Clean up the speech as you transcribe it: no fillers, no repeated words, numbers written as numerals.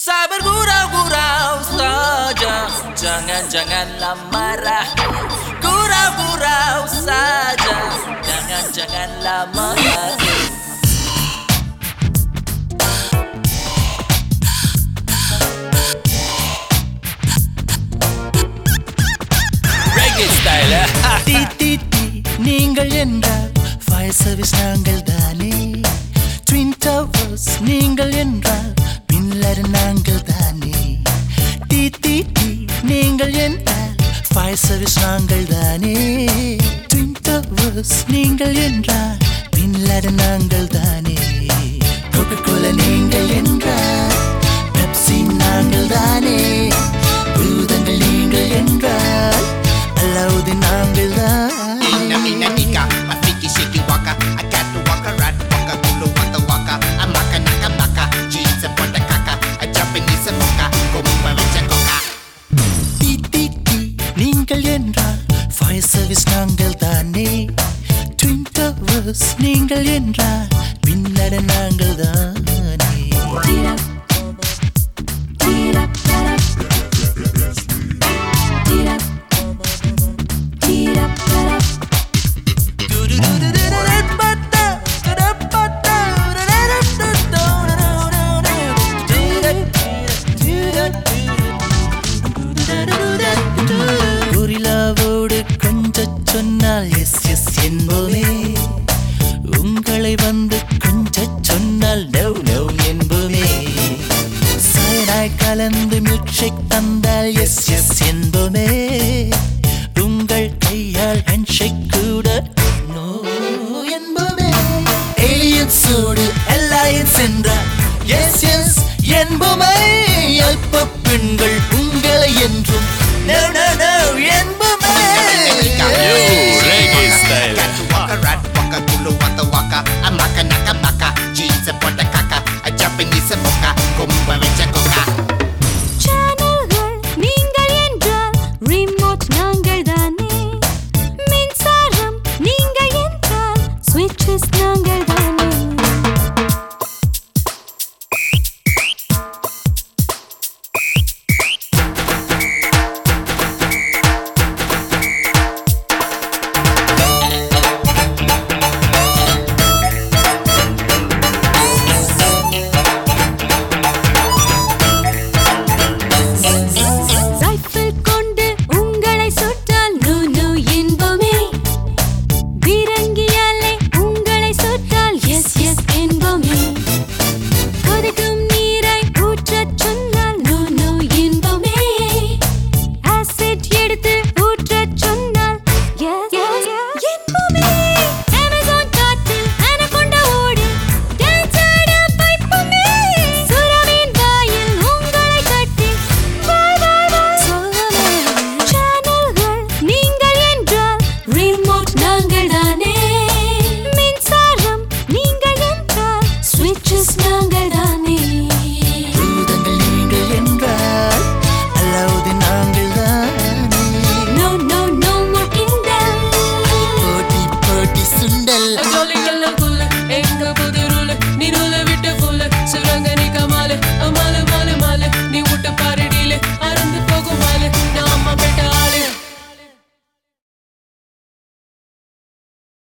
Sabar gurau-gurau saja, jangan-janganlah marah. Gurau-gurau saja, jangan-janganlah marah. Reggae style. டி நீங்கள் என்றால் fire service நாங்கள் தானே. ட்வின் டவர்ஸ் நீங்கள் என்றால் பின்லர் நாங்கள் தானே. டி நீங்கள் என்றால் ஃபயர் சர்வீஸ் நாங்கள் தானே. ட்வின் டவர்ஸ் நீங்கள் என்றால் பின்லர் நாங்கள் தானே. கோகோகோலா நீங்கள் என்றால் பெப்சி நாங்கள் தானே. பூதங்கள் நீங்கள் என்றால் அலாவுதீன் நாங்கள் தான். Mina nika, my freaky shaky waka. I got to waka, rat waka, gulu waka waka. I'm maka naka maka, jeans and pota kaka. I Japanese and mocha, kumba vecha coca. டி நீங்கள் என்றால் ஃபயர் சர்வீஸ் நாங்கள் தானே. Twin towers நீங்கள் என்றால் பின்லர் நாங்கள் தானே. கொரில்லாவோடு கொஞ்சம் சொன்னால் எஸ் எஸ் என்போமே. உங்களை வந்து கொஞ்சம் சொன்னால் நோ நோ என்போமே. சயனாய் கலந்து மில்க் ஷேக் தந்தால் எஸ் எஸ் என்போமே. உங்கள் கையால் ஹேண்ட் ஷேக் கூட நோ என்போமே. ஏலியன்ஸோடு அலையன்ஸ் என்றால் எஸ் எஸ் என்போமே. அல்ப பெண்கள் உங்களை என்றும் no no no என்போமே. Reggae style. Got to waka, rat waka, gulu waka waka. I'm maka naka maka, jeans and pota kaka. I Japanese and mocha, kumba vecha coca. சேனல்கள் நீங்கள் என்றால் remote நாங்கள் தானே. மின்சாரம் நீங்கள் என்றால் ஸ்விட்சஸ் நாங்கள் தானே. ரைஃபிள் கொண்டு உங்களை சுட்டால் நோ நோ என்போமே. பீரங்கியாலே உங்களை சுட்டால் எஸ் எஸ் என்போமே. கொதிக்கும் நீரை ஊற்றச் சொன்னால் நோ நோ என்போமே. ஆசிட் எடுத்து ஊற்றச் சொன்னால் எஸ் எஸ் என்போமே. அமேசான் காட்டில் அனகொண்டா ஓடி டான்ஸ் ஆட வைப்போமே. சுறாவின் வாயில் உங்களை கட்டி பாய் பாய் பாய் சொல்லவே. சேனல்கள் நீங்கள் என்றால் ரிமோட் நாங்கள் தானே. மின்சாரம் நீங்கள் என்றால் ஸ்விட்சஸ் நாங்கள்